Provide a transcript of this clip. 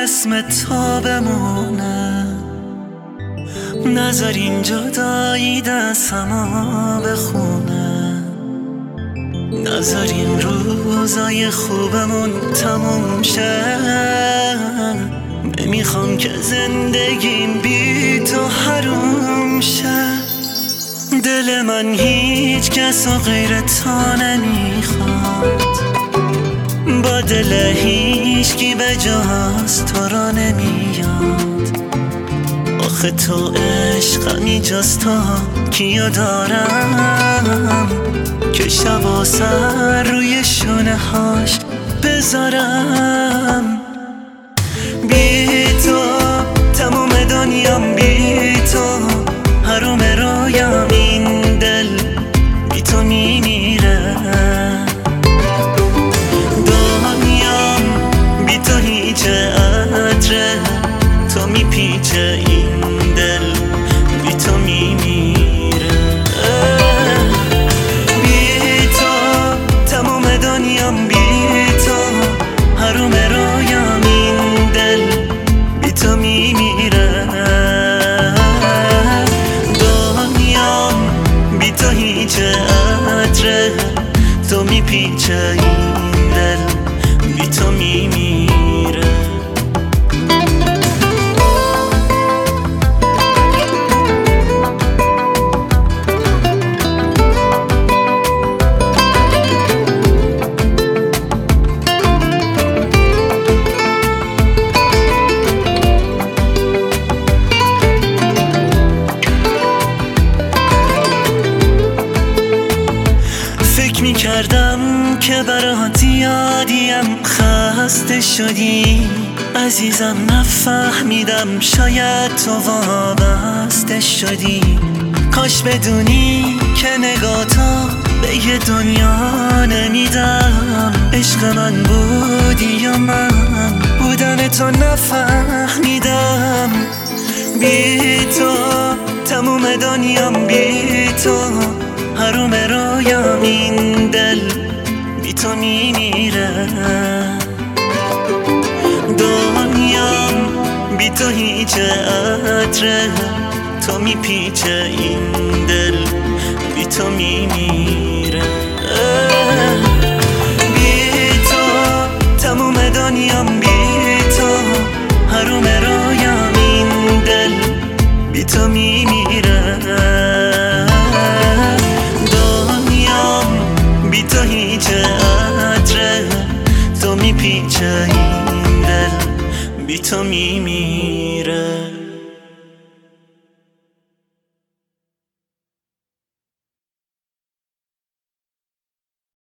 اسم تو بمونه، نذار این جدایی دستمو بخونه، نذار این روزای خوبمون تموم شه. نمیخوام که زندگیم بی تو حروم شه. دل من هیچ کس و غیر تو نمیخواد، با دل هیچکی به جز تو را نمیاد. آخه تو عشقمی جز تو کیو دارم که شب و سر روی شونه هاش بذارم. بی تو تموم دنیام، بی تو حروم رویام، این دل بی تو میمیره. دنیام بی تو هیچ عطره، تو میپیچه این دل بی تو میمیره. بی تو تموم دنیام، بی تو حروم رویام، این دل بی تو میمیره. دنیام بی تو هیچ عطره، تو میپیچه این دل بی تو میمیره. میکردم که برات یادیم، خسته شدی عزیزم، نفهمیدم شاید تو وابسته شدی. کاش بدونی که نگاه تو به یه دنیا نمیدم. عشق من بودی یا من بودن تو نفهمیدم. بی تو تموم دنیام، بی تو حروم رویام، این دل بی تو میمیره. دنیام بی تو هیچ عطره، تو میپیچه این دل بی تو میمیره. بی تو تموم دنیام، بی تو حروم رویام، این دل بی تو میمیره. بی تو هیچ عطره، تو میپیچه این دل بی تو میمیره.